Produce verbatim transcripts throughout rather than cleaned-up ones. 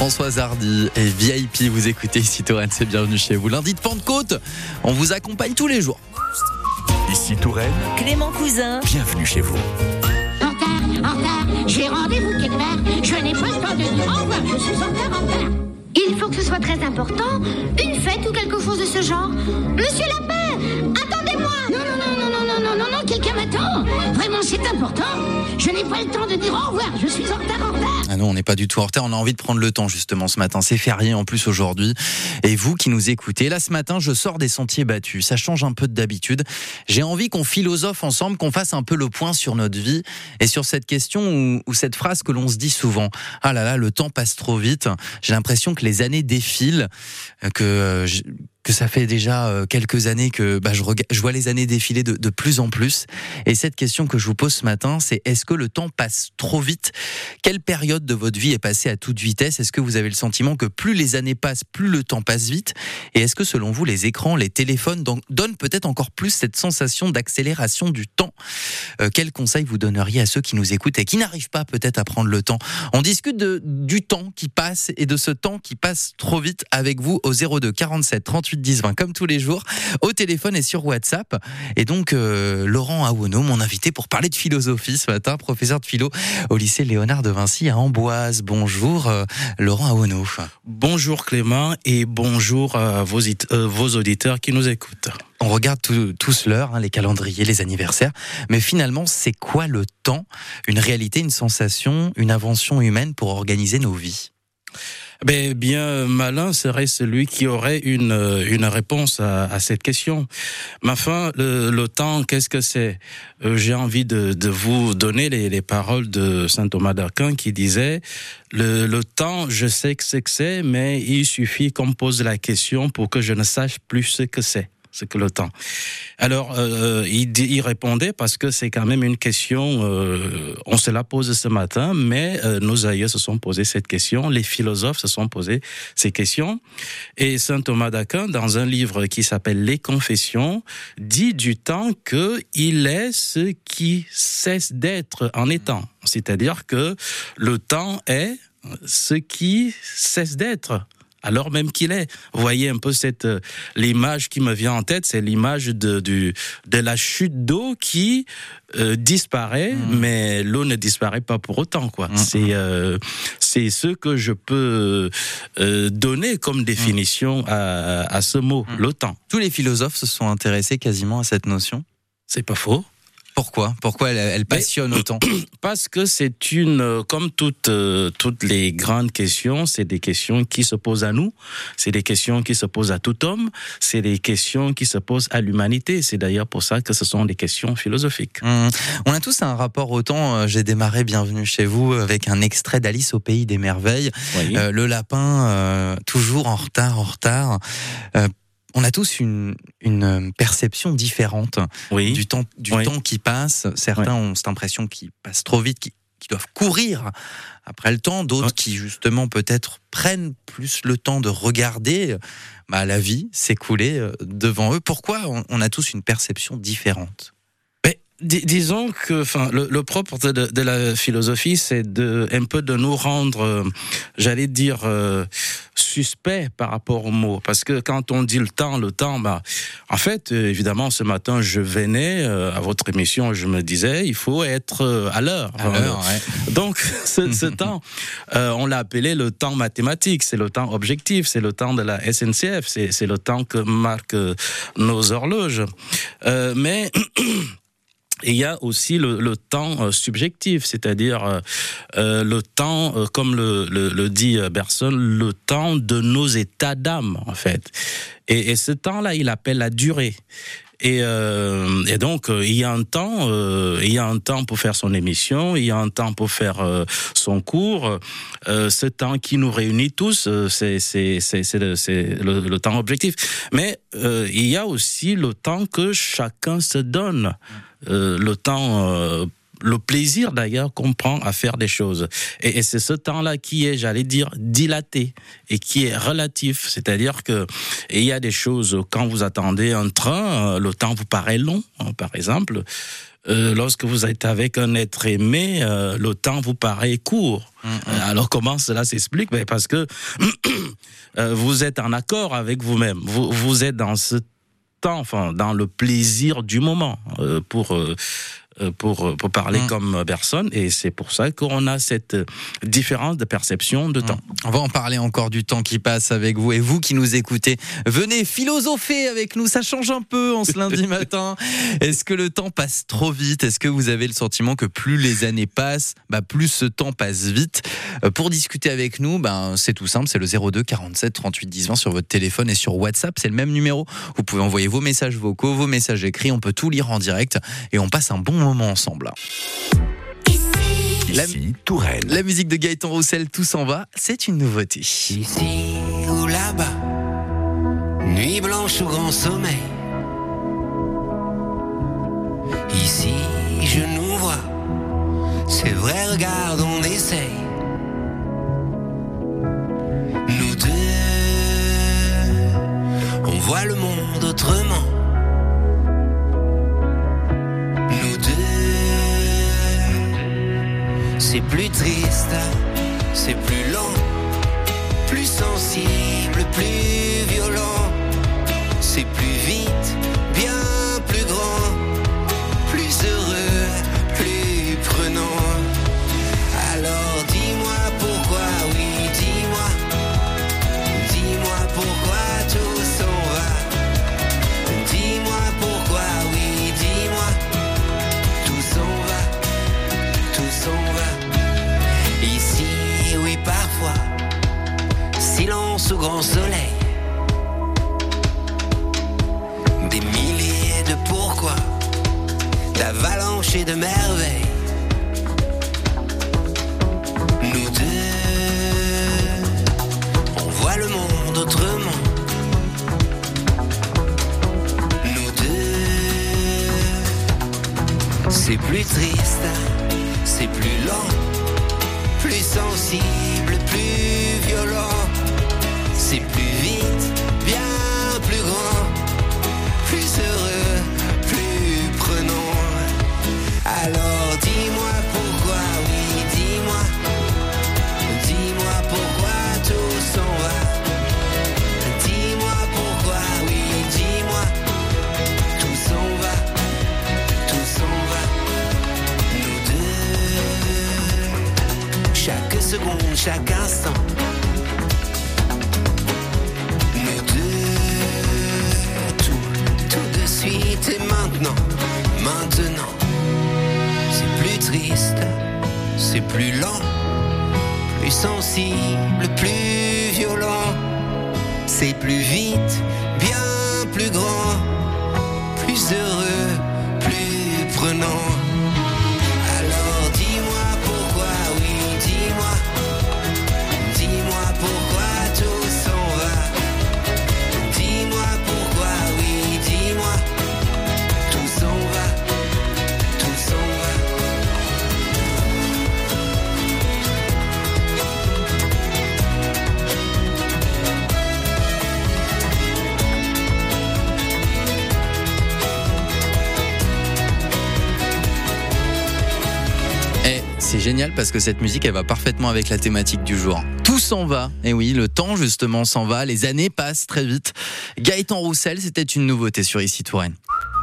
Françoise Hardy et V I P, vous écoutez ici Touraine, c'est bienvenue chez vous. Lundi de Pentecôte, on vous accompagne tous les jours. Ici Touraine, Clément Cousin, bienvenue chez vous. En retard, en retard, j'ai rendez-vous quelque part. Je n'ai pas le temps de dire au revoir, je suis en retard, en retard. Il faut que ce soit très important, une fête ou quelque chose de ce genre. Monsieur Lapin, attendez-moi. Non, non, non, non, non, non, non, non, non, quelqu'un m'attend. Vraiment, c'est important. Je n'ai pas le temps de dire au revoir, je suis en retard, en retard. Ah non, on n'est pas du tout en retard, on a envie de prendre le temps justement ce matin. C'est férié en plus aujourd'hui. Et vous qui nous écoutez, là ce matin, je sors des sentiers battus. Ça change un peu d'habitude. J'ai envie qu'on philosophe ensemble, qu'on fasse un peu le point sur notre vie et sur cette question ou, ou cette phrase que l'on se dit souvent. Ah là là, le temps passe trop vite. J'ai l'impression que les années défilent, que... Euh, je, que ça fait déjà quelques années que bah, je, rega- je vois les années défiler de, de plus en plus. Et cette question que je vous pose ce matin, c'est est-ce que le temps passe trop vite ? Quelle période de votre vie est passée à toute vitesse ? Est-ce que vous avez le sentiment que plus les années passent, plus le temps passe vite ? Et est-ce que selon vous, les écrans, les téléphones don- donnent peut-être encore plus cette sensation d'accélération du temps ? euh, Quels conseils vous donneriez à ceux qui nous écoutent et qui n'arrivent pas peut-être à prendre le temps ? On discute de, du temps qui passe et de ce temps qui passe trop vite avec vous au zéro deux quarante-sept trente-huit dix vingt comme tous les jours, au téléphone et sur WhatsApp. Et donc, euh, Laurent Awono, mon invité pour parler de philosophie ce matin, professeur de philo au lycée Léonard de Vinci à Amboise. Bonjour, euh, Laurent Awono. Bonjour Clément et bonjour à vos, euh, vos auditeurs qui nous écoutent. On regarde tout, tous l'heure, hein, les calendriers, les anniversaires, mais finalement, c'est quoi le temps ? Une réalité, une sensation, une invention humaine pour organiser nos vies ? Ben, bien malin serait celui qui aurait une une réponse à, à cette question. Mais enfin, le, le temps, qu'est-ce que c'est ? euh, J'ai envie de, de vous donner les, les paroles de saint Thomas d'Aquin qui disait le, le temps, je sais que c'est que c'est, mais il suffit qu'on me pose la question pour que je ne sache plus ce que c'est. C'est que le temps. Alors, euh, il, il répondait parce que c'est quand même une question, euh, on se la pose ce matin, mais euh, nos aïeux se sont posés cette question, les philosophes se sont posés ces questions. Et saint Thomas d'Aquin, dans un livre qui s'appelle Les Confessions, dit du temps qu'il est ce qui cesse d'être en étant. C'est-à-dire que le temps est ce qui cesse d'être. Alors même qu'il est. Vous voyez un peu cette euh, l'image qui me vient en tête, c'est l'image de du de la chute d'eau qui euh, disparaît, mmh. mais l'eau ne disparaît pas pour autant, quoi. Mmh. C'est euh, c'est ce que je peux euh, donner comme définition à à ce mot, mmh. le temps. Tous les philosophes se sont intéressés quasiment à cette notion. C'est pas faux. Pourquoi ? Pourquoi elle, elle passionne Mais, autant ? Parce que c'est une, comme toutes euh, toutes les grandes questions, c'est des questions qui se posent à nous, c'est des questions qui se posent à tout homme, c'est des questions qui se posent à l'humanité. C'est d'ailleurs pour ça que ce sont des questions philosophiques. Mmh. On a tous un rapport au temps. Euh, j'ai démarré Bienvenue chez vous avec un extrait d'Alice au pays des merveilles. Oui. Euh, le lapin, euh, toujours en retard, en retard. Euh, On a tous une, une perception différente oui. du, temps, du oui. temps qui passe. Certains oui. ont cette impression qu'il passe trop vite, qu'ils, qu'ils doivent courir après le temps. D'autres oui. qui, justement, peut-être prennent plus le temps de regarder bah, la vie s'écouler devant eux. Pourquoi on, on a tous une perception différente ? Dis, disons que, enfin, le, le propre de, de la philosophie, c'est de un peu de nous rendre, euh, j'allais dire, euh, suspects par rapport aux mots, parce que quand on dit le temps, le temps, bah, en fait, euh, évidemment, ce matin, je venais euh, à votre émission, je me disais, il faut être euh, à l'heure. À enfin, l'heure, ouais. Donc, ce, ce temps, euh, on l'a appelé le temps mathématique, c'est le temps objectif, c'est le temps de la S N C F, c'est, c'est le temps que marquent euh, nos horloges. Euh, mais il y a aussi le, le temps euh, subjectif, c'est-à-dire euh, euh, le temps, euh, comme le, le, le dit Bergson, le temps de nos états d'âme, en fait. Et, et ce temps-là, il appelle la durée. Et, euh, et donc euh, il y a un temps, euh, il y a un temps pour faire son émission, il y a un temps pour faire euh, son cours. Euh, ce temps qui nous réunit tous, euh, c'est c'est c'est c'est le, c'est le, le temps objectif. Mais euh, il y a aussi le temps que chacun se donne, euh, le temps. Euh, le plaisir d'ailleurs qu'on prend à faire des choses. Et, et c'est ce temps-là qui est, j'allais dire, dilaté et qui est relatif. C'est-à-dire que il y a des choses, quand vous attendez un train, le temps vous paraît long, hein, par exemple. euh, lorsque vous êtes avec un être aimé, euh, le temps vous paraît court. Mmh, mmh. Alors comment cela s'explique? Ben parce que euh, vous êtes en accord avec vous-même. Vous, vous êtes dans ce temps, enfin dans le plaisir du moment euh, pour euh, pour pour parler mmh. comme personne, et c'est pour ça qu'on a cette différence de perception de temps. On va en parler encore du temps qui passe avec vous, et vous qui nous écoutez, venez philosopher avec nous, ça change un peu en ce lundi matin. Est-ce que le temps passe trop vite? Est-ce que vous avez le sentiment que plus les années passent, bah plus ce temps passe vite? Pour discuter avec nous, bah, c'est tout simple, c'est le zéro deux quarante-sept trente-huit dix vingt sur votre téléphone, et sur WhatsApp, c'est le même numéro. Vous pouvez envoyer vos messages vocaux, vos messages écrits, on peut tout lire en direct, et on passe un bon moment ensemble. La, Ici, Touraine. La musique de Gaëtan Roussel, Tout s'en va, c'est une nouveauté. Ici ou là-bas, nuit blanche ou grand sommeil. Ici, je nous vois, c'est vrai, regarde, on essaye. Nous deux, on voit le monde autrement. C'est plus triste, c'est plus lent, plus sensible, plus violent. C'est plus vite, bien plus grand, plus heureux, plus prenant. Alors dis-moi pourquoi, oui, dis-moi, dis-moi pourquoi tout s'en va. Dis-moi pourquoi, oui, dis-moi, tout s'en va, tout s'en va. Ici, oui, parfois, silence au grand soleil. Des milliers de pourquoi, d'avalanches et de merveilles. Nous deux, on voit le monde autrement. Nous deux, c'est plus triste, c'est plus lent, plus sensible, plus violent. C'est plus vite, bien plus grand, plus heureux, plus prenant. Alors dis-moi pourquoi, oui, dis-moi, dis-moi pourquoi tout s'en va. Dis-moi pourquoi, oui, dis-moi, tout s'en va, tout s'en va. Nous deux, chaque seconde, chaque instant. Nous deux, tout, tout de suite et maintenant, maintenant. C'est plus triste, c'est plus lent, plus sensible, plus violent. C'est plus vite, bien plus grand, plus heureux, plus prenant. Alors dis-moi pourquoi, oui, dis-moi, dis-moi pourquoi tout s'en va. Dis-moi pourquoi, oui, dis-moi, tout s'en va, tout s'en va. C'est génial parce que cette musique, elle va parfaitement avec la thématique du jour. Tout s'en va. Et oui, le temps justement s'en va. Les années passent très vite. Gaëtan Roussel, c'était une nouveauté sur Ici Touraine.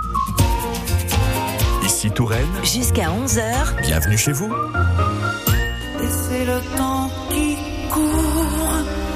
Ici Touraine. Jusqu'à onze heures. Bienvenue chez vous. Et c'est le temps qui court.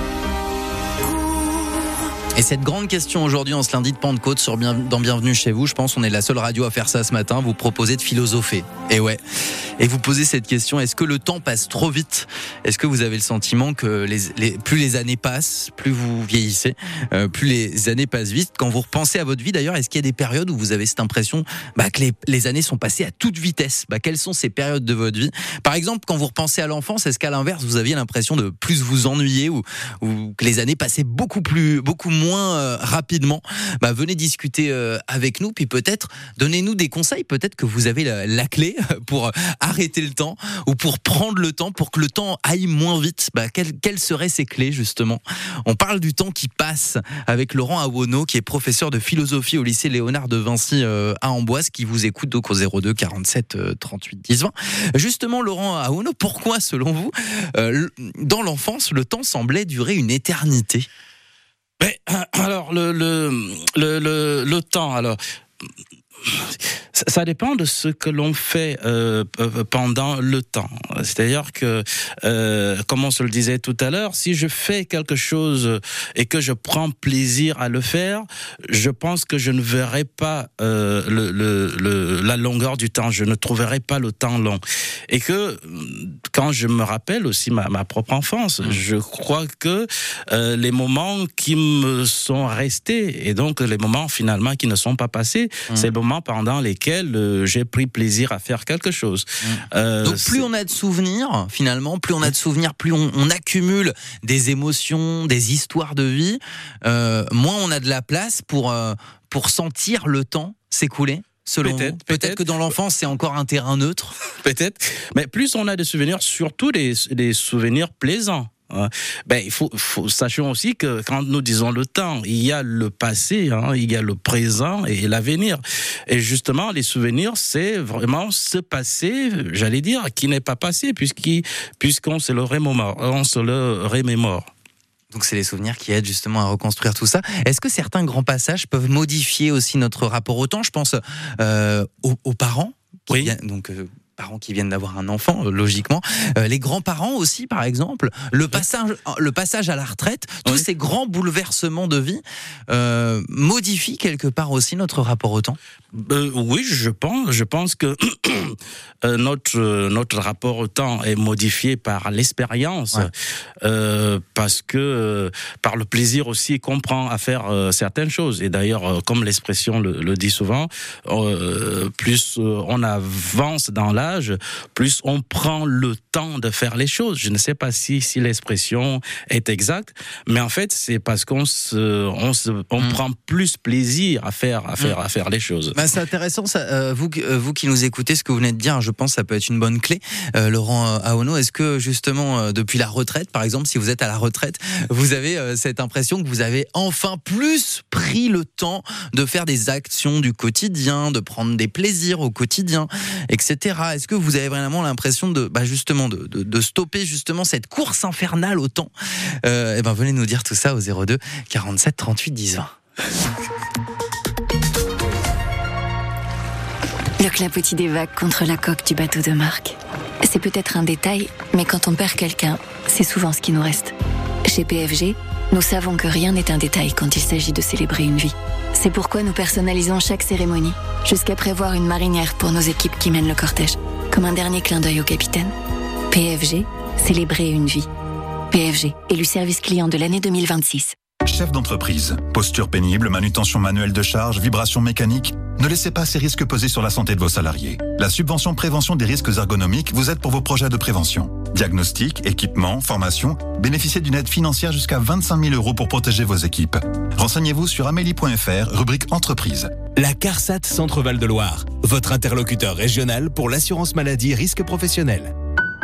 Et cette grande question aujourd'hui en ce lundi de Pentecôte sur bien, dans Bienvenue chez vous, je pense qu'on est la seule radio à faire ça ce matin, vous proposez de philosopher. Et ouais. Et vous posez cette question, est-ce que le temps passe trop vite? Est-ce que vous avez le sentiment que les, les, plus les années passent, plus vous vieillissez, euh, plus les années passent vite? Quand vous repensez à votre vie d'ailleurs, est-ce qu'il y a des périodes où vous avez cette impression bah, que les, les années sont passées à toute vitesse? Bah, quelles sont ces périodes de votre vie? Par exemple, quand vous repensez à l'enfance, est-ce qu'à l'inverse, vous aviez l'impression de plus vous ennuyer ou, ou que les années passaient beaucoup plus, beaucoup moins moins euh, rapidement? Bah, venez discuter euh, avec nous, puis peut-être donnez-nous des conseils, peut-être que vous avez la, la clé pour arrêter le temps ou pour prendre le temps, pour que le temps aille moins vite? Bah, quelles, quelles seraient ces clés, justement? On parle du temps qui passe avec Laurent Awono, qui est professeur de philosophie au lycée Léonard de Vinci euh, à Amboise, qui vous écoute donc au zéro deux quarante-sept trente-huit dix vingt. Justement, Laurent Awono, pourquoi, selon vous, euh, dans l'enfance, le temps semblait durer une éternité? Mais, alors, le, le, le, le, le temps, alors... Ça dépend de ce que l'on fait euh, pendant le temps. C'est-à-dire que, euh, comme on se le disait tout à l'heure, si je fais quelque chose et que je prends plaisir à le faire, je pense que je ne verrai pas euh, le, le, le, la longueur du temps. Je ne trouverai pas le temps long. Et que, quand je me rappelle aussi ma, ma propre enfance, mmh. je crois que euh, les moments qui me sont restés, et donc les moments finalement qui ne sont pas passés, mmh. c'est le moment pendant lesquels euh, j'ai pris plaisir à faire quelque chose. Mmh. Euh, Donc plus c'est... on a de souvenirs, finalement, plus on a de souvenirs, plus on, on accumule des émotions, des histoires de vie, euh, moins on a de la place pour, euh, pour sentir le temps s'écouler. Selon peut-être, peut-être, peut-être que dans l'enfance c'est encore un terrain neutre. Peut-être, mais plus on a de souvenirs, surtout des, des souvenirs plaisants. Ben, il faut, faut sachons aussi que quand nous disons le temps, il y a le passé, hein, il y a le présent et l'avenir. Et justement, les souvenirs, c'est vraiment ce passé, j'allais dire, qui n'est pas passé, puisqu'il, puisqu'on se le remémore, on se le remémore. Donc c'est les souvenirs qui aident justement à reconstruire tout ça. Est-ce que certains grands passages peuvent modifier aussi notre rapport au temps? Je pense euh, aux, aux parents. Qui oui. Viennent, donc euh, parents qui viennent d'avoir un enfant, euh, logiquement. Euh, les grands-parents aussi, par exemple. Le passage, le passage à la retraite, tous oui. ces grands bouleversements de vie euh, modifient quelque part aussi notre rapport au temps. Euh, oui, je pense. Je pense que euh, notre euh, notre rapport au temps est modifié par l'expérience, ouais. euh, parce que euh, par le plaisir aussi qu'on prend à faire euh, certaines choses. Et d'ailleurs, euh, comme l'expression le, le dit souvent, euh, plus euh, on avance dans l'âge, plus on prend le temps de faire les choses. Je ne sais pas si si l'expression est exacte, mais en fait, c'est parce qu'on se on se on mmh. prend plus plaisir à faire à faire mmh. à faire les choses. Bah, c'est intéressant, ça, euh, vous, euh, vous qui nous écoutez, ce que vous venez de dire, je pense que ça peut être une bonne clé. Euh, Laurent Awono, est-ce que justement, euh, depuis la retraite, par exemple, si vous êtes à la retraite, vous avez euh, cette impression que vous avez enfin plus pris le temps de faire des actions du quotidien, de prendre des plaisirs au quotidien, et cetera. Est-ce que vous avez vraiment l'impression de, bah justement, de, de, de stopper justement cette course infernale au temps? euh, Eh ben, venez nous dire tout ça au zéro deux quarante-sept trente-huit dix vingt. Le clapotis des vagues contre la coque du bateau de Marc. C'est peut-être un détail, mais quand on perd quelqu'un, c'est souvent ce qui nous reste. Chez P F G, nous savons que rien n'est un détail quand il s'agit de célébrer une vie. C'est pourquoi nous personnalisons chaque cérémonie, jusqu'à prévoir une marinière pour nos équipes qui mènent le cortège, comme un dernier clin d'œil au capitaine. P F G, célébrer une vie. P F G, élu service client de l'année deux mille vingt-six. Chef d'entreprise, posture pénible, manutention manuelle de charge, vibration mécanique, ne laissez pas ces risques peser sur la santé de vos salariés. La subvention prévention des risques ergonomiques vous aide pour vos projets de prévention. Diagnostic, équipement, formation, bénéficiez d'une aide financière jusqu'à vingt-cinq mille euros pour protéger vos équipes. Renseignez-vous sur amélie point f r, rubrique entreprise. La CARSAT Centre-Val de Loire, votre interlocuteur régional pour l'assurance maladie risque professionnel.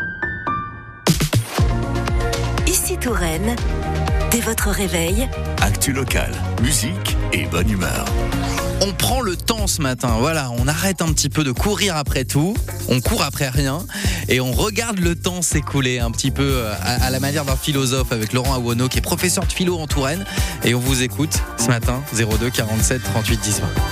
Ici Touraine. Dès votre réveil, actu local, musique et bonne humeur. On prend le temps ce matin, voilà, on arrête un petit peu de courir après tout, on court après rien et on regarde le temps s'écouler un petit peu à, à la manière d'un philosophe avec Laurent Awono qui est professeur de philo en Touraine et on vous écoute ce matin, zéro deux quarante-sept trente-huit dix vingt.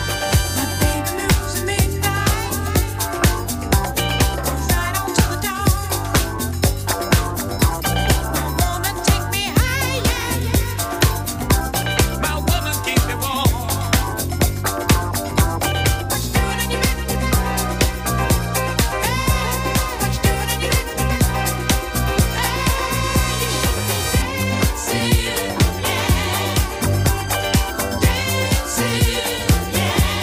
See you.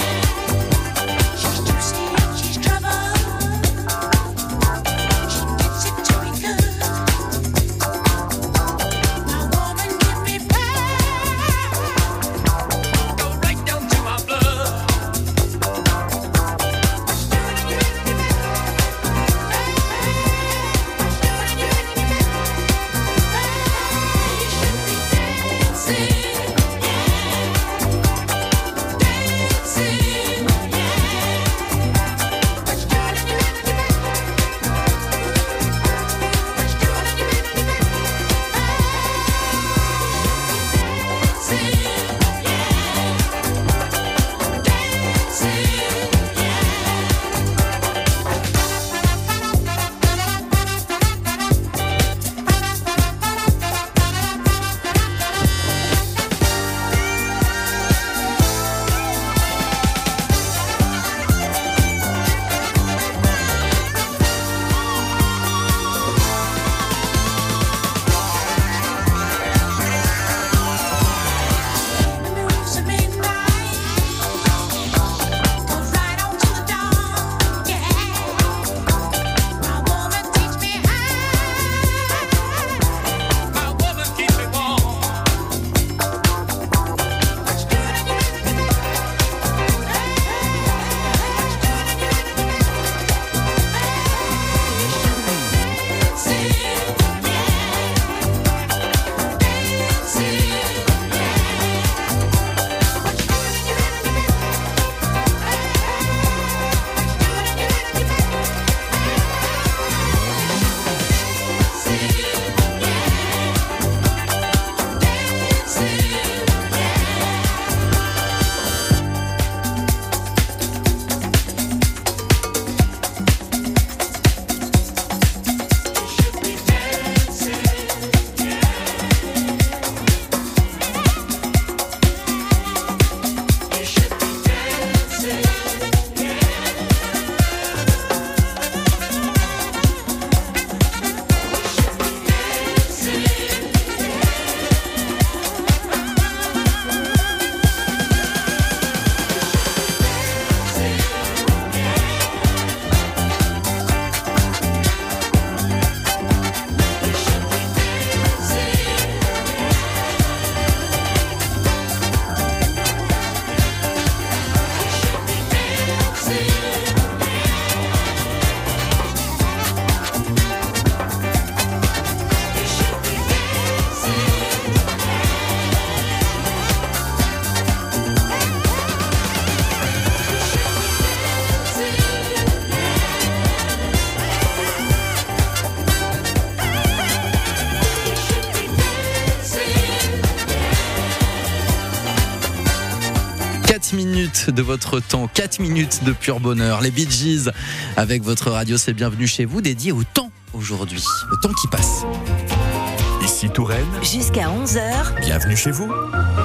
minutes de votre temps, quatre minutes de pur bonheur. Les Bee Gees avec votre radio, c'est Bienvenue chez vous, dédié au temps aujourd'hui, le temps qui passe. Ici Touraine, Jusqu'à onze heures, bienvenue chez vous.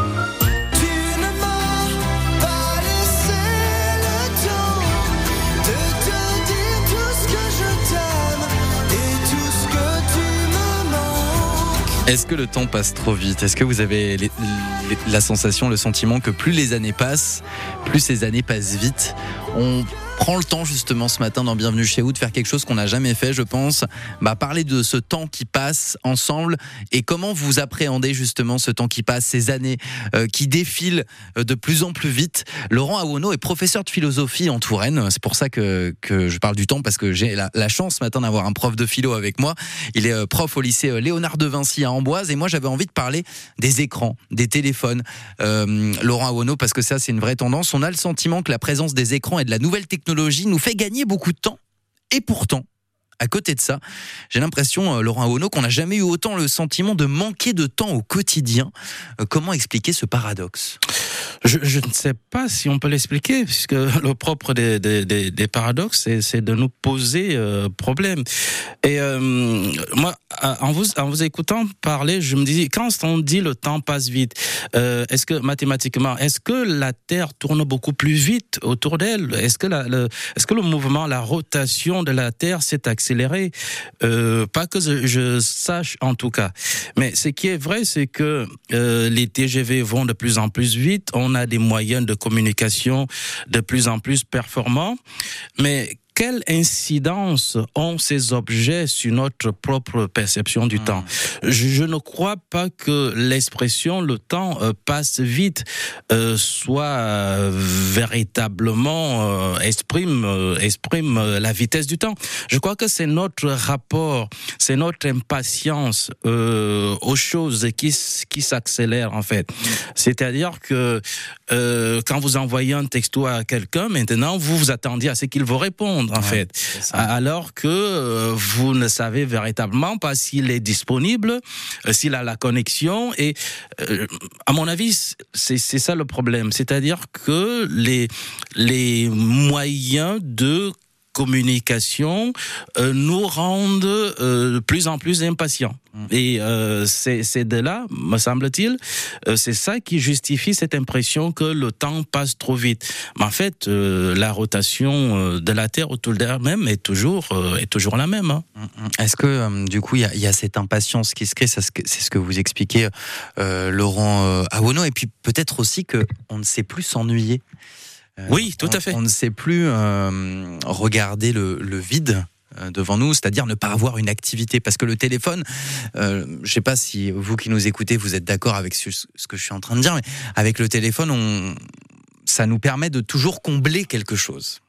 Est-ce que le temps passe trop vite ? Est-ce que vous avez les, les, la sensation, le sentiment que plus les années passent, plus ces années passent vite ? On prend le temps justement ce matin dans Bienvenue chez vous de faire quelque chose qu'on n'a jamais fait, je pense. Bah, parler de ce temps qui passe ensemble et comment vous appréhendez justement ce temps qui passe, ces années euh, qui défilent de plus en plus vite. Laurent Awono est professeur de philosophie en Touraine. C'est pour ça que, que je parle du temps, parce que j'ai la, la chance ce matin d'avoir un prof de philo avec moi. Il est prof au lycée Léonard de Vinci à Amboise et moi j'avais envie de parler des écrans, des téléphones. Euh, Laurent Awono, parce que ça c'est une vraie tendance. On a le sentiment que la présence des écrans et de la nouvelle technologie nous fait gagner beaucoup de temps. Et pourtant, à côté de ça, j'ai l'impression, euh, Laurent Awono, qu'on n'a jamais eu autant le sentiment de manquer de temps au quotidien. Euh, comment expliquer ce paradoxe ? Je, je ne sais pas si on peut l'expliquer, puisque le propre des, des, des, des paradoxes, c'est, c'est de nous poser euh, problème. Et euh, moi, en vous, en vous écoutant parler, je me dis, quand on dit le temps passe vite, euh, est-ce que mathématiquement, est-ce que la Terre tourne beaucoup plus vite autour d'elle ? Est-ce que, la, le, est-ce que le mouvement, la rotation de la Terre s'est accéléré ? euh, Pas que je, je sache en tout cas. Mais ce qui est vrai, c'est que euh, les T G V vont de plus en plus vite. On a des moyens de communication de plus en plus performants, mais quelle incidence ont ces objets sur notre propre perception du mmh. temps ? je, je ne crois pas que l'expression « le temps euh, passe vite euh, » soit euh, véritablement euh, exprime, euh, exprime euh, la vitesse du temps. Je crois que c'est notre rapport, c'est notre impatience euh, aux choses qui, qui s'accélèrent en fait. C'est-à-dire que euh, quand vous envoyez un texto à quelqu'un, maintenant vous vous attendiez à ce qu'il vous réponde. En ouais, fait, alors que euh, vous ne savez véritablement pas s'il est disponible, euh, s'il a la connexion. Et euh, à mon avis, c'est, c'est ça le problème. C'est-à-dire que les les moyens de communication euh, nous rendent euh, de plus en plus impatients. Mmh. Et euh, c'est, c'est de là, me semble-t-il, euh, c'est ça qui justifie cette impression que le temps passe trop vite. Mais en fait, euh, la rotation euh, de la Terre autour d'elle-même est toujours, euh, est toujours la même. Hein. Mmh. Est-ce que, euh, du coup, il y, y a cette impatience qui se crée, ça, c'est ce que vous expliquez, euh, Laurent euh, Awono, et puis peut-être aussi qu'on ne sait plus s'ennuyer. Oui, tout on, à fait. On ne sait plus euh, regarder le, le vide euh, devant nous, c'est-à-dire ne pas avoir une activité. Parce que le téléphone, euh, je ne sais pas si vous qui nous écoutez, vous êtes d'accord avec ce, ce que je suis en train de dire, mais avec le téléphone, on, ça nous permet de toujours combler quelque chose.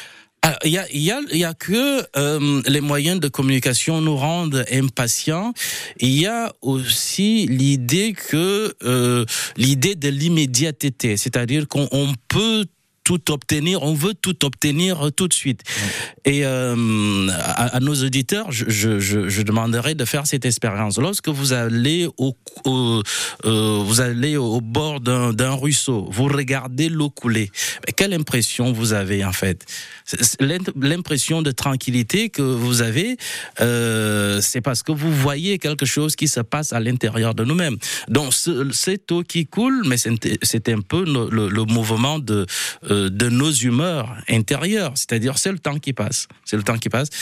Il y a, il y a, il y a que euh, les moyens de communication nous rendent impatients. Il y a aussi l'idée que euh, l'idée de l'immédiateté, c'est-à-dire qu'on on peut tout obtenir, on veut tout obtenir tout de suite. Mmh. Et euh, à, à nos auditeurs, je, je, je, je demanderais de faire cette expérience. Lorsque vous allez au, au euh, vous allez au bord d'un, d'un ruisseau, vous regardez l'eau couler. Mais quelle impression vous avez en fait ? C'est l'impression de tranquillité que vous avez, euh, c'est parce que vous voyez quelque chose qui se passe à l'intérieur de nous-mêmes. Donc ce, cette eau qui coule, mais c'est, c'est un peu le, le, le mouvement de euh, de nos humeurs intérieures. C'est-à-dire c'est le temps qui passe, c'est le temps qui passe.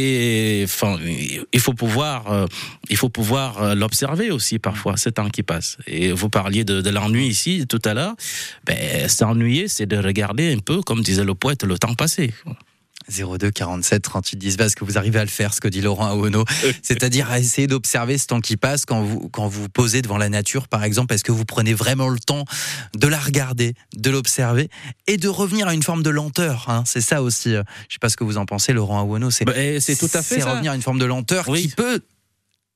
Et enfin, il faut pouvoir, euh, il faut pouvoir l'observer aussi parfois, ce temps qui passe. Et vous parliez de, de l'ennui ici tout à l'heure. Ben s'ennuyer, c'est de regarder un peu, comme disait le poète, le temps passé. zéro deux quarante-sept trente-huit dix, est-ce que vous arrivez à le faire, ce que dit Laurent Awono, c'est-à-dire à essayer d'observer ce temps qui passe quand vous quand vous posez devant la nature, par exemple, est-ce que vous prenez vraiment le temps de la regarder, de l'observer et de revenir à une forme de lenteur, hein, c'est ça aussi. Je sais pas ce que vous en pensez, Laurent Awono, c'est bah, c'est tout à fait c'est ça. revenir à une forme de lenteur oui. qui peut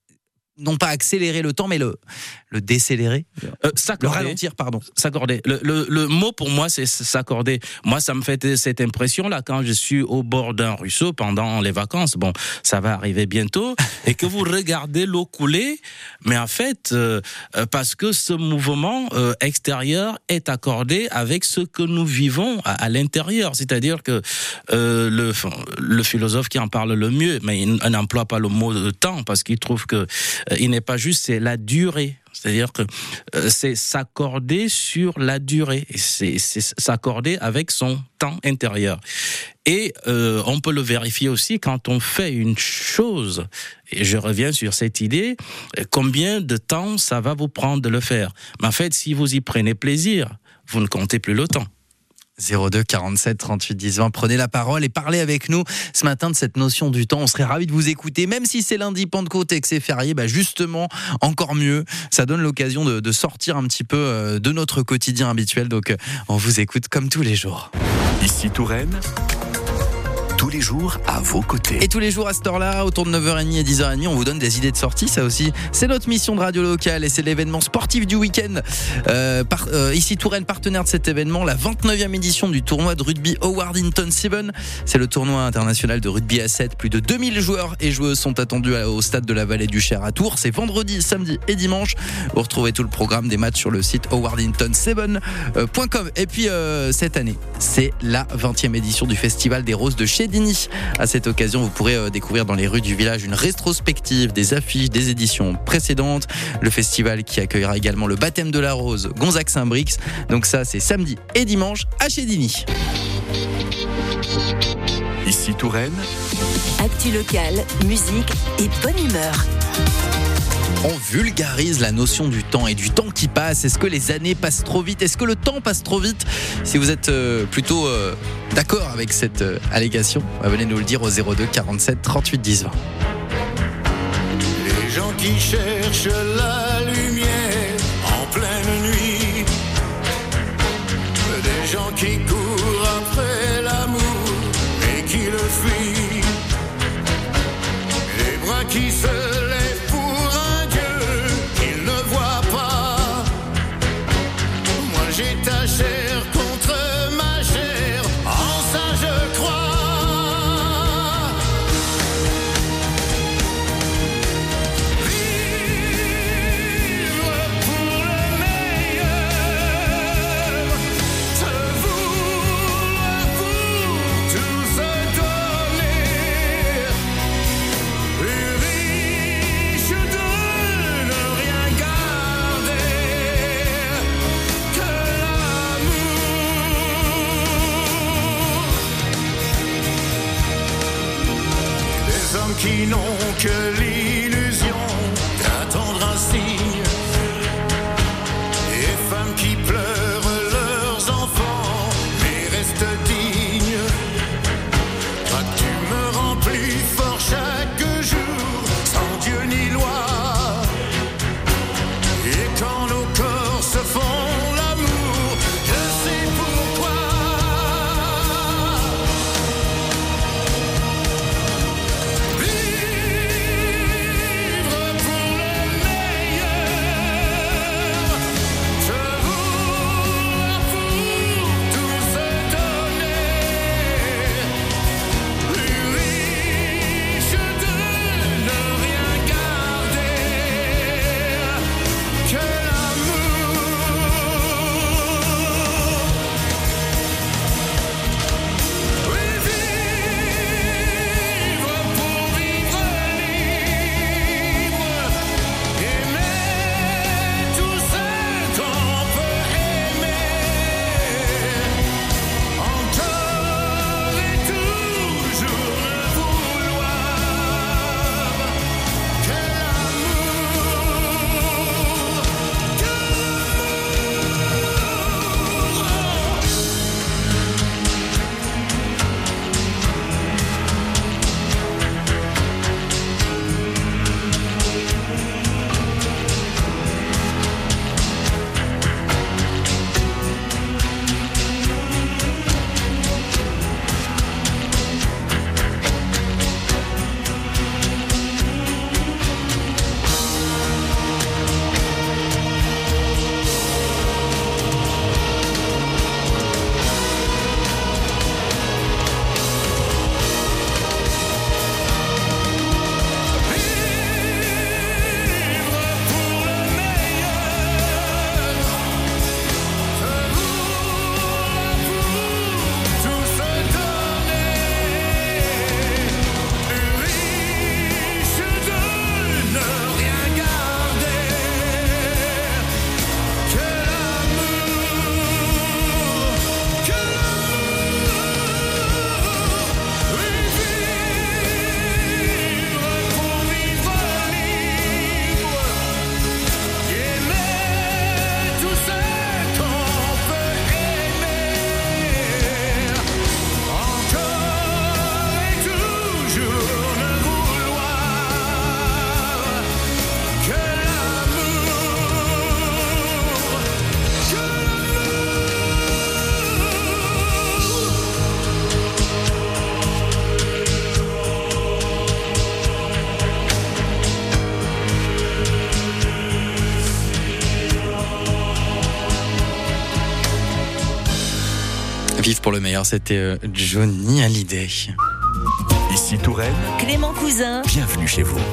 non pas accélérer le temps, mais le, le décélérer, euh, le ralentir, pardon. S'accorder. Le, le, le mot pour moi, c'est s'accorder. Moi, ça me fait cette impression-là quand je suis au bord d'un ruisseau pendant les vacances. Bon, ça va arriver bientôt, et que vous regardez l'eau couler, mais en fait, euh, parce que ce mouvement euh, extérieur est accordé avec ce que nous vivons à, à l'intérieur. C'est-à-dire que euh, le, le philosophe qui en parle le mieux, mais il n'emploie pas le mot de temps, parce qu'il trouve que il n'est pas juste, c'est la durée. C'est-à-dire que euh, c'est s'accorder sur la durée, et c'est, c'est s'accorder avec son temps intérieur. Et euh, on peut le vérifier aussi quand on fait une chose. Et je reviens sur cette idée, combien de temps ça va vous prendre de le faire. Mais en fait, si vous y prenez plaisir, vous ne comptez plus le temps. zéro deux quarante-sept trente-huit dix vingt, prenez la parole et parlez avec nous ce matin de cette notion du temps. On serait ravis de vous écouter, même si c'est lundi Pentecôte et que c'est férié, bah justement, encore mieux. Ça donne l'occasion de, de sortir un petit peu de notre quotidien habituel. Donc, on vous écoute comme tous les jours. Ici Touraine, tous les jours à vos côtés. Et tous les jours à cette heure-là, autour de neuf heures trente et dix heures trente, on vous donne des idées de sortie. Ça aussi, c'est notre mission de radio locale et c'est l'événement sportif du week-end. Euh, par, euh, ici Touraine, partenaire de cet événement, la vingt-neuvième édition du tournoi de rugby Howard Hinton sept. C'est le tournoi international de rugby à sept. Plus de deux mille joueurs et joueuses sont attendus au stade de la Vallée du Cher à Tours. C'est vendredi, samedi et dimanche. Vous retrouvez tout le programme des matchs sur le site howard hinton sept point com. Et puis euh, cette année, c'est la vingtième édition du Festival des Roses de Chédigny. À cette occasion, vous pourrez euh, découvrir dans les rues du village une rétrospective des affiches des éditions précédentes. Le festival qui accueillera également le baptême de la rose Gonzague-Saint-Brix. Donc ça, c'est samedi et dimanche à Chédigny. Ici Touraine, Actu locale, musique et bonne humeur. On vulgarise la notion du temps et du temps qui passe. Est-ce que les années passent trop vite? Est-ce que le temps passe trop vite? Si vous êtes euh, plutôt euh, d'accord avec cette euh, allégation, bah, venez nous le dire au zéro deux quarante-sept trente-huit dix vingt. Les gens qui cherchent la lumière en pleine nuit, des gens qui courent après l'amour et qui le fuient, les bras qui se lèvent pour un Dieu qu'ils ne voient pas. Moi j'ai ta chair contre ma chair, en ça je crois. Qui n'ont que l'illusion d'attendre un signe, et femmes qui pleurent leurs enfants mais restent dignes. Toi tu me remplis fort chaque jour, sans Dieu ni loi, et quand nos corps se font l'amour, je sais pourquoi. Vivre pour le meilleur. Vivre pour le meilleur, c'était euh, Johnny Hallyday. Ici Touraine, Clément Cousin. bienvenue chez vous.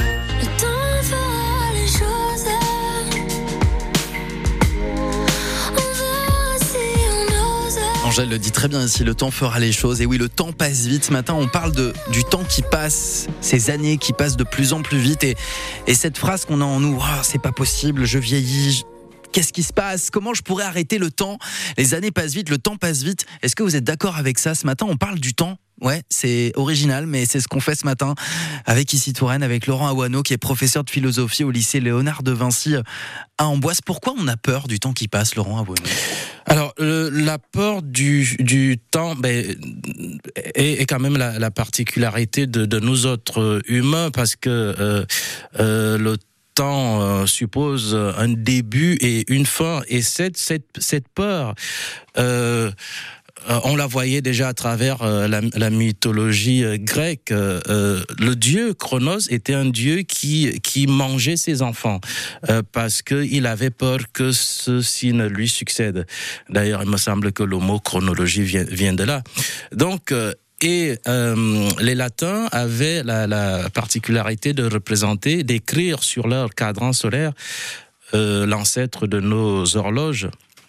Angèle le dit très bien ici, le temps fera les choses. Et oui, le temps passe vite. Ce matin, on parle de, du temps qui passe, ces années qui passent de plus en plus vite. Et, et cette phrase qu'on a en nous, oh, c'est pas possible, je vieillis, je... qu'est-ce qui se passe? Comment je pourrais arrêter le temps? Les années passent vite, le temps passe vite. Est-ce que vous êtes d'accord avec ça? Ce matin, on parle du temps. Ouais, c'est original, mais c'est ce qu'on fait ce matin avec Ici Touraine, avec Laurent Awano, qui est professeur de philosophie au lycée Léonard de Vinci à Amboise. Pourquoi on a peur du temps qui passe, Laurent Awano? Alors, le, la peur du, du temps ben, est, est quand même la, la particularité de, de nous autres humains, parce que euh, euh, le temps euh, suppose un début et une fin, et cette, cette, cette peur... Euh, Euh, on la voyait déjà à travers euh, la, la mythologie euh, grecque. Euh, le dieu Chronos était un dieu qui qui mangeait ses enfants euh, parce que il avait peur que ceux-ci ne lui succèdent. D'ailleurs, il me semble que le mot chronologie vient, vient de là. Donc euh, Et euh, les Latins avaient la, la particularité de représenter, d'écrire sur leur cadran solaire, euh, l'ancêtre de nos horloges,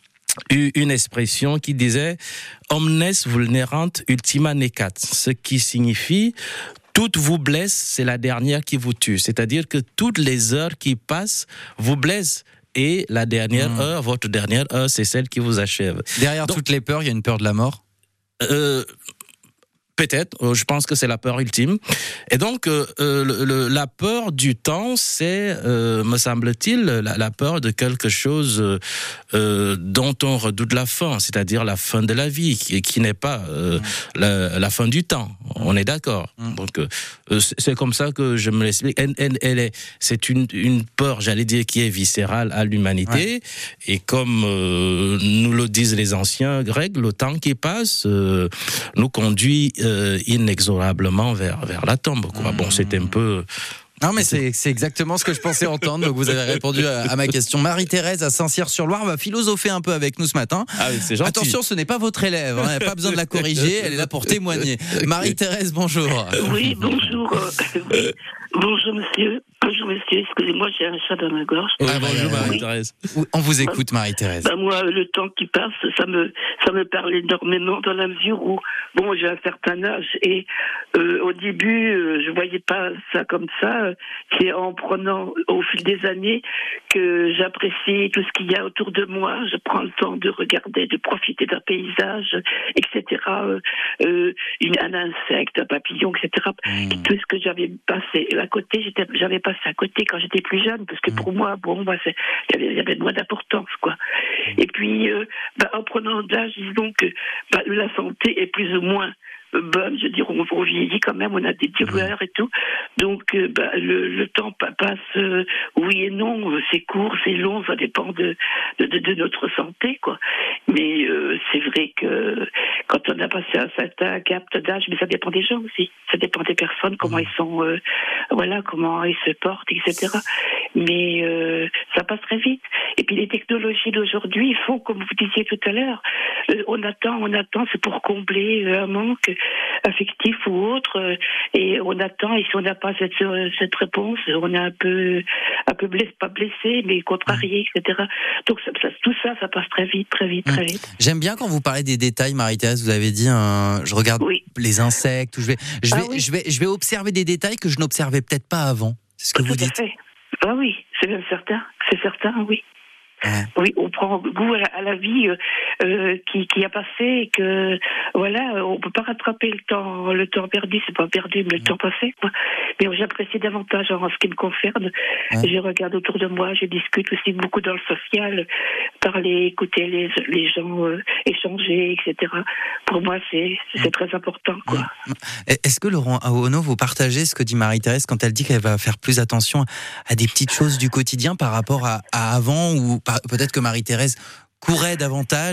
une expression qui disait « omnes vulnerant ultima necat », ce qui signifie « toute vous blesse, c'est la dernière qui vous tue », c'est-à-dire que toutes les heures qui passent vous blessent. Et la dernière mmh. heure, votre dernière heure, c'est celle qui vous achève. Derrière Donc, toutes les peurs, il y a une peur de la mort euh, Peut-être, je pense que c'est la peur ultime. Et donc, euh, le, le, la peur du temps, c'est, euh, me semble-t-il, la, la peur de quelque chose euh, dont on redoute la fin, c'est-à-dire la fin de la vie, qui, qui n'est pas euh, mmh. la, la fin du temps. On est d'accord. Mmh. Donc, euh, c'est comme ça que je me l'explique. Elle, elle, elle est, c'est une, une peur, j'allais dire, qui est viscérale à l'humanité. Ouais. Et comme euh, nous le disent les anciens Grecs, le temps qui passe euh, nous conduit euh, inexorablement vers, vers la tombe, quoi. Mmh. Bon, c'est un peu... Non, mais c'est, c'est exactement ce que je pensais entendre. Donc, vous avez répondu à, à ma question. Marie-Thérèse à Saint-Cyr-sur-Loire va philosopher un peu avec nous ce matin. Ah oui, c'est gentil. Attention, ce n'est pas votre élève. Hein, pas besoin de la corriger. Elle est là pour témoigner. Marie-Thérèse, bonjour. Oui, bonjour. Oui. Bonjour, monsieur. Bonjour, monsieur. Excusez-moi, j'ai un chat dans ma gorge. Ah, bonjour, Marie-Thérèse. Oui. On vous écoute, Marie-Thérèse. Bah, moi, le temps qui passe, ça me, ça me parle énormément dans la mesure où, bon, j'ai un certain âge et euh, au début, euh, je voyais pas ça comme ça. C'est en prenant au fil des années que j'apprécie tout ce qu'il y a autour de moi. Je prends le temps de regarder, de profiter d'un paysage, et cetera. Euh, euh, une, un insecte, un papillon, et cetera. Mmh. Tout ce que j'avais passé à côté, j'étais, j'avais passé à côté quand j'étais plus jeune, parce que pour moi, bon, bah, c'est, il y avait, il y avait moins d'importance, quoi. Et puis, euh, bah, en prenant de l'âge, disons que bah, la santé est plus ou moins bonne, je veux dire, on, on vieillit quand même, on a des douleurs et tout. Donc, euh, bah, le, le temps passe, euh, oui et non, c'est court, c'est long, ça dépend de, de, de, de notre santé, quoi. Mais euh, c'est vrai que quand on a passé un certain cap d'âge, mais ça dépend des gens aussi, ça dépend des personnes, comment ils sont, euh, voilà, comment ils se portent, et cetera. Mais euh, ça passe très vite. Et puis les technologies d'aujourd'hui font, comme vous disiez tout à l'heure, euh, on attend, on attend, c'est pour combler euh, un manque affectif ou autre, euh, et on attend, et si on n'a pas cette, cette réponse, on est un peu, un peu blessé, pas blessé, mais contrarié, et cetera. Donc ça, ça, tout ça, ça passe très vite, très vite, très vite. J'aime bien quand vous parlez des détails, Marie-Thérèse, vous avez dit, euh, je regarde oui. les insectes, je vais, je vais, ah oui. je vais, je vais observer des détails que je n'observais peut-être pas avant. C'est ce que tout vous dites. Fait. Ah oui, c'est bien certain, c'est certain, oui. Ouais. Oui, on prend goût à la, à la vie euh, euh, qui, qui a passé et que voilà, on peut pas rattraper le temps, le temps perdu, c'est pas perdu, mais le ouais. temps passé, quoi. Mais j'apprécie davantage en ce qui me concerne. Ouais. Je regarde autour de moi, je discute aussi beaucoup dans le social, parler, écouter les, les gens, euh, échanger, et cetera. Pour moi, c'est, c'est ouais. très important, quoi. Ouais. Est-ce que Laurent Awano, vous partagez ce que dit Marie-Thérèse quand elle dit qu'elle va faire plus attention à des petites choses du quotidien par rapport à, à avant, ou peut-être que Marie-Thérèse courait davantage et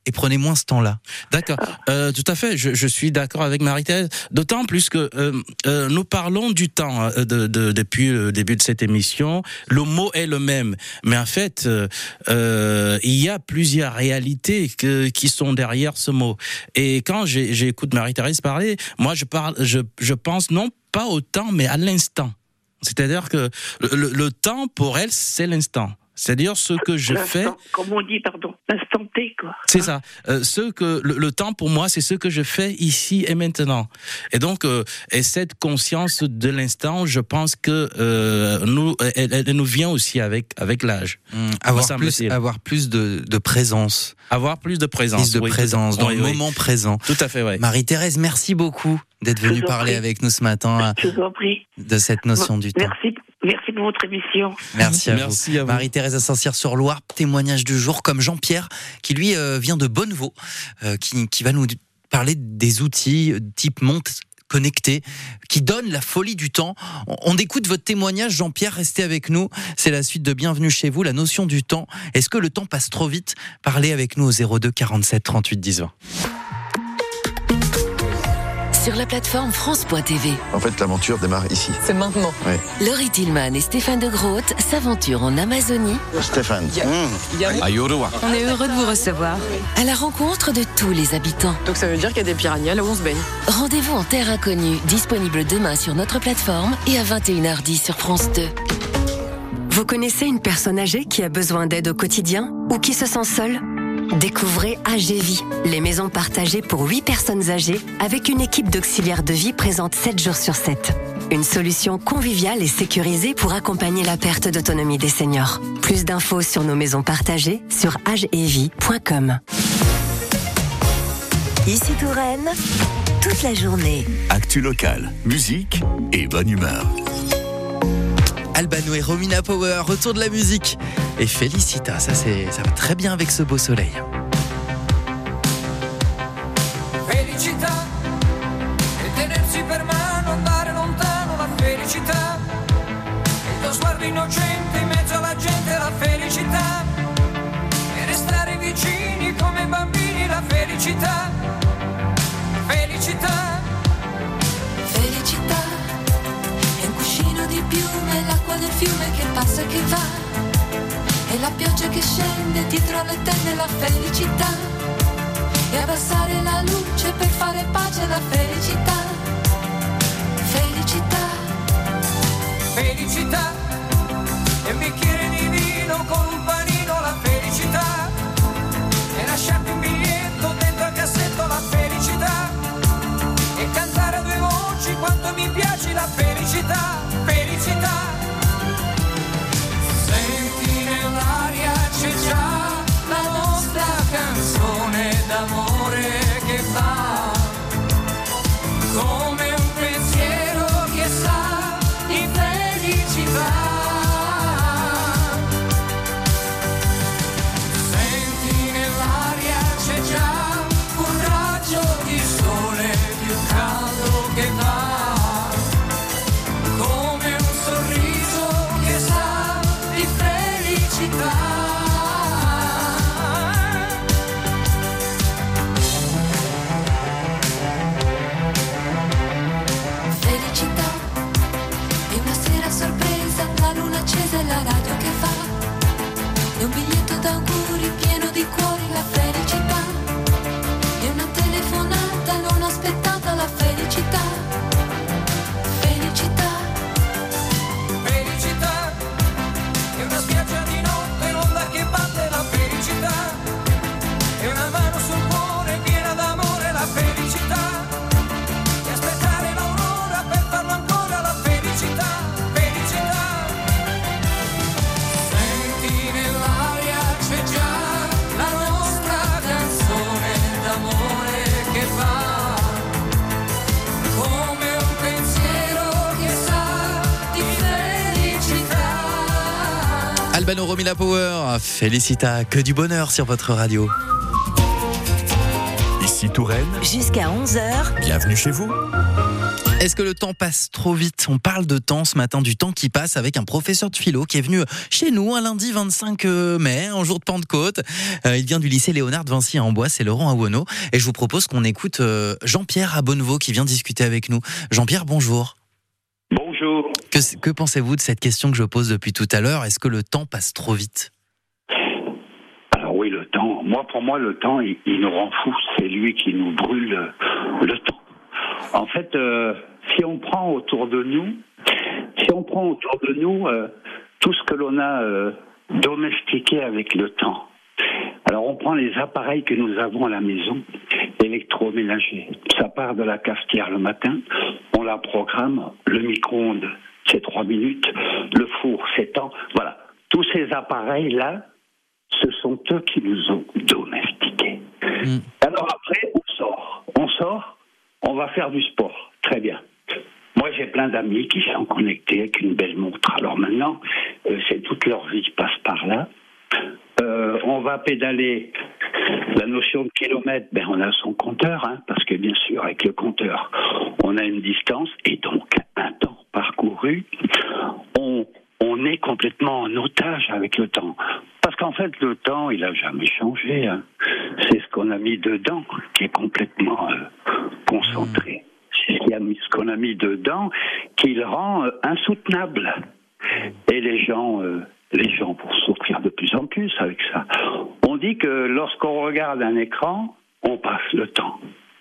et prenez moins ce temps-là. D'accord, euh, tout à fait, je, je suis d'accord avec Marie-Thérèse, d'autant plus que euh, euh, nous parlons du temps euh, de, de, depuis le début de cette émission, le mot est le même, mais en fait, euh, euh, il y a plusieurs réalités que, qui sont derrière ce mot. Et quand j'ai, j'écoute Marie-Thérèse parler, moi je, parle, je, je pense non pas au temps, mais à l'instant. C'est-à-dire que le, le temps, pour elle, c'est l'instant. C'est-à-dire ce que je L'instant, fais. Comme on dit, pardon, l'instant T, quoi. C'est ça. Euh, ce que le, le temps pour moi, c'est ce que je fais ici et maintenant. Et donc, euh, et cette conscience de l'instant, je pense que euh, nous, elle, elle nous vient aussi avec avec l'âge. Mmh, avoir plus, avoir plus de, de présence. Avoir plus de présence. Plus de oui, présence dans oui, le oui. moment présent. Tout à fait, oui. Marie-Thérèse, merci beaucoup d'être venue parler prie. avec nous ce matin Je vous en prie. de cette notion du temps. Merci, merci pour votre émission. Merci à Merci vous. à vous. Marie-Thérèse à Saint-Cyr-sur-Loire, témoignage du jour, comme Jean-Pierre, qui lui euh, vient de Bonnevaux, euh, qui, qui va nous parler des outils euh, type montre connecté, qui donnent la folie du temps. On, on écoute votre témoignage, Jean-Pierre, restez avec nous. C'est la suite de Bienvenue chez vous, la notion du temps. Est-ce que le temps passe trop vite? Parlez avec nous au zéro deux quarante-sept trente-huit dix vingt. Sur la plateforme France point T V. En fait, l'aventure démarre ici. C'est maintenant. Ouais. Laurie Tillman et Stéphane de Groot s'aventurent en Amazonie. Stéphane. Mmh. On est heureux de vous recevoir. À la rencontre de tous les habitants. Donc ça veut dire qu'il y a des piranhas là où on se baigne. Rendez-vous en terre inconnue, disponible demain sur notre plateforme et à vingt et une heures dix sur France deux. Vous connaissez une personne âgée qui a besoin d'aide au quotidien ou qui se sent seule? Découvrez A G Vie, les maisons partagées pour huit personnes âgées avec une équipe d'auxiliaires de vie présente sept jours sur sept. Une solution conviviale et sécurisée pour accompagner la perte d'autonomie des seniors. Plus d'infos sur nos maisons partagées sur age et vie point com. Ici Touraine, toute la journée. Actu locale, musique et bonne humeur. Albano et Romina Power, retour de la musique. Et Felicita, ça, c'est, ça va très bien avec ce beau soleil. Felicità e tenersi per mano, andare lontano, la felicità. Il tuo sguardo innocente in mezzo alla gente, la felicità. E restare vicini come bambini, la felicità. Felicità. Felicità è un cuscino di piume, l'acqua del fiume che passa e che va. E la pioggia che scende dietro le tende, la felicità. E abbassare la luce per fare pace alla felicità. Felicità. Felicità. E un bicchiere di vino con un panino, la felicità. E lasciarti un biglietto dentro al cassetto, la felicità. E cantare a due voci quanto mi piace la felicità. Felicità. Nell'aria c'è già la nostra canzone d'amore che va come un pensiero che sa di felicità. Senti nell'aria c'è già un raggio di sole più caldo che va come un sorriso che sa di felicità. Felicità è una sera sorpresa, la luna accesa e la radio che fa. È un biglietto d'auguri pieno di cuori, la felicità. È una telefonata non aspettata, la felicità. Felicità. Felicità. È una spiaggia di notte, l'onda che batte, la felicità. È una mano sul cuore piena d'amore, la felicità. E aspettare l'aurora per farlo ancora, la felicità. Felicità. Senti nell'aria c'è già la nostra canzone d'amore che va come un pensiero che sa di felicità. Albano, Romina Power, Felicita, que du bonheur sur votre radio. Ici Touraine. Jusqu'à onze heures. Bienvenue chez vous. Est-ce que le temps passe trop vite? On parle de temps ce matin, du temps qui passe, avec un professeur de philo qui est venu chez nous un lundi vingt-cinq mai, un jour de Pentecôte. Euh, il vient du lycée Léonard de Vinci à Amboise, c'est Laurent Awano. Et je vous propose qu'on écoute euh, Jean-Pierre à Bonnevaux qui vient discuter avec nous. Jean-Pierre, bonjour. Bonjour. Que, que pensez-vous de cette question que je pose depuis tout à l'heure? Est-ce que le temps passe trop vite? Alors oui, le temps. Moi, pour moi, le temps, il, il nous rend fous. C'est lui qui nous brûle le, le temps. En fait, euh, si on prend autour de nous, si on prend autour de nous euh, tout ce que l'on a euh, domestiqué avec le temps. Alors, on prend les appareils que nous avons à la maison, électroménagers. Ça part de la cafetière le matin, on la programme, le micro-ondes, c'est trois minutes, le four, c'est temps. Voilà, tous ces appareils-là, ce sont eux qui nous ont domestiqués. Mmh. Alors après, on sort, on sort, on va faire du sport, très bien. Moi, j'ai plein d'amis qui sont connectés avec une belle montre. Alors maintenant, euh, c'est toute leur vie qui passe par là. Euh, on va pédaler. La notion de kilomètre, ben on a son compteur, hein, parce que bien sûr, avec le compteur, on a une distance et donc un temps parcouru. On, on est complètement en otage avec le temps. Parce qu'en fait, le temps, il n'a jamais changé. Hein. C'est ce qu'on a mis dedans qui est complètement euh, concentré. C'est ce, qu'il a mis, ce qu'on a mis dedans qui le rend euh, insoutenable. Et les gens... Euh, Les gens vont souffrir de plus en plus avec ça. On dit que lorsqu'on regarde un écran, on passe le temps.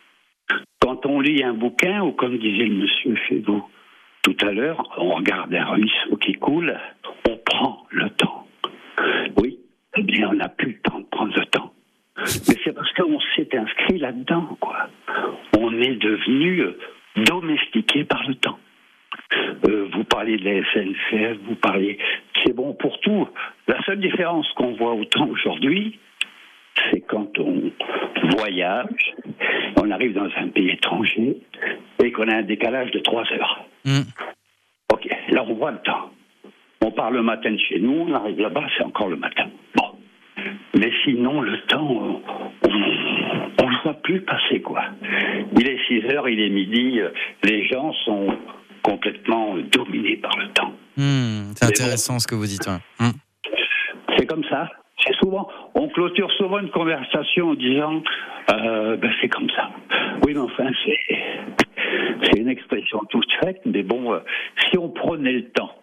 Quand on lit un bouquin, ou comme disait le monsieur chez vous tout à l'heure, on regarde un ruisseau qui coule, on prend le temps. Oui, eh bien on n'a plus le temps de prendre le temps. Mais c'est parce qu'on s'est inscrit là-dedans, quoi. On est devenu domestiqué par le temps. Euh, vous parlez de la S N C F, vous parlez... C'est bon pour tout. La seule différence qu'on voit autant aujourd'hui, c'est quand on voyage, on arrive dans un pays étranger et qu'on a un décalage de trois heures. Mmh. Ok, là on voit le temps. On part le matin de chez nous, on arrive là-bas, c'est encore le matin. Bon. Mais sinon, le temps, on ne le voit plus passer, quoi. Il est six heures, il est midi, les gens sont complètement dominés par le temps. Mmh, c'est intéressant bon, ce que vous dites. Ouais. Mmh. C'est comme ça. C'est souvent, on clôture souvent une conversation en disant euh, ben c'est comme ça. Oui, mais enfin, c'est, c'est une expression toute faite, mais bon, euh, si on prenait le temps,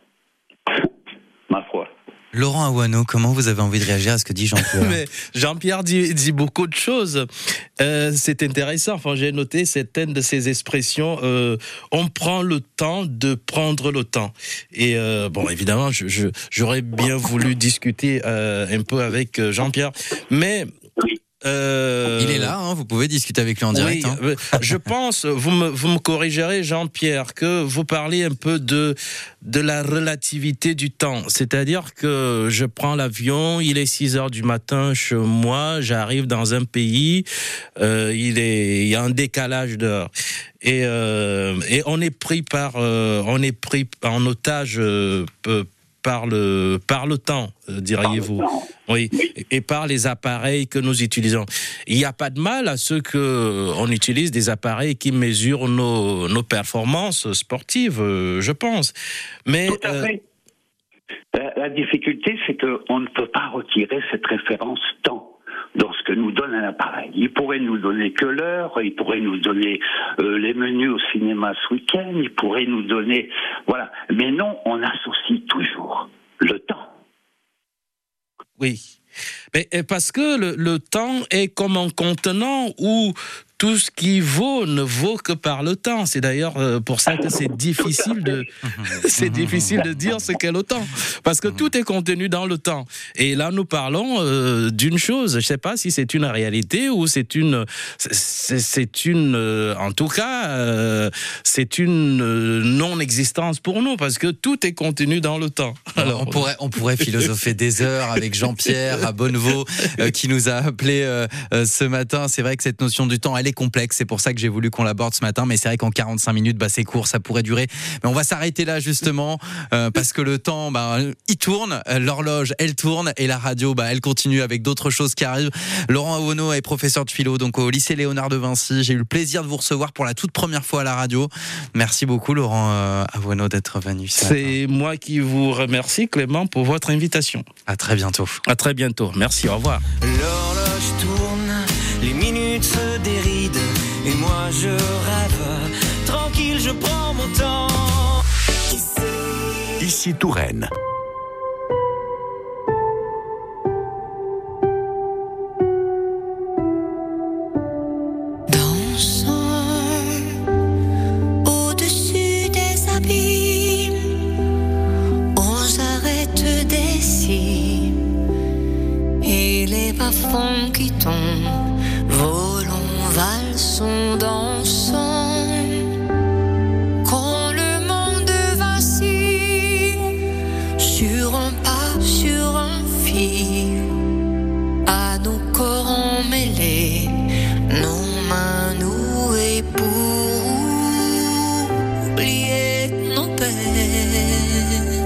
ma foi. Laurent Awano, comment vous avez envie de réagir à ce que dit Jean-Pierre? Mais Jean-Pierre dit, dit beaucoup de choses. Euh, c'est intéressant. Enfin, j'ai noté certaines de ces expressions. Euh, on prend le temps de prendre le temps. Et euh, bon, évidemment, je, je, j'aurais bien voulu discuter euh, un peu avec Jean-Pierre, mais. Euh... Il est là, hein, vous pouvez discuter avec lui en direct. Oui, hein. Je pense, vous me, vous me corrigerez, Jean-Pierre, que vous parlez un peu de, de la relativité du temps. C'est-à-dire que je prends l'avion, il est six heures du matin chez moi, j'arrive dans un pays, euh, il, est, il y a un décalage d'heure. Et, euh, et on est pris par, euh, on est pris en otage euh, par le, par le temps, diriez-vous. Oui, et par les appareils que nous utilisons. Il n'y a pas de mal à ce qu'on utilise des appareils qui mesurent nos, nos performances sportives, je pense. Mais, Tout à fait. Euh... La, la difficulté, c'est qu'on ne peut pas retirer cette référence temps dans ce que nous donne un appareil. Il pourrait nous donner que l'heure, il pourrait nous donner euh, les menus au cinéma ce week-end, il pourrait nous donner... Voilà. Mais non, on associe toujours le temps. Oui. Mais parce que le, le temps est comme un contenant où tout ce qui vaut ne vaut que par le temps. C'est d'ailleurs pour ça que c'est difficile de, c'est difficile de dire ce qu'est le temps. Parce que tout est contenu dans le temps. Et là, nous parlons euh, d'une chose. Je ne sais pas si c'est une réalité ou c'est une, c'est, c'est une, euh, en tout cas, euh, c'est une euh, non-existence pour nous parce que tout est contenu dans le temps. Alors, on pourrait, on pourrait philosopher des heures avec Jean-Pierre à Bonnevaux euh, qui nous a appelé euh, euh, ce matin. C'est vrai que cette notion du temps, elle est complexe. C'est pour ça que j'ai voulu qu'on l'aborde ce matin. Mais c'est vrai qu'en quarante-cinq minutes, bah, c'est court, ça pourrait durer. Mais on va s'arrêter là justement euh, parce que le temps, bah, il tourne. L'horloge, elle tourne et la radio, bah, elle continue avec d'autres choses qui arrivent. Laurent Awonneau est professeur de philo donc au lycée Léonard de Vinci. J'ai eu le plaisir de vous recevoir pour la toute première fois à la radio. Merci beaucoup Laurent euh, Awonneau d'être venu. C'est moi qui vous remercie Clément pour votre invitation. À très bientôt. À très bientôt. Merci, au revoir. L'horloge tourne, les minutes se dérident et moi je rêve. Tranquille, je prends mon temps. Ici, Ici Touraine. Au-dessus des abîmes, aux arêtes des cimes, et les bas-fonds qui tombent, volons, valsons, dansons. Quand le monde vacille, sur un pas, sur un fil, à nos corps emmêlés, nos mains nouées pour oublier nos peines.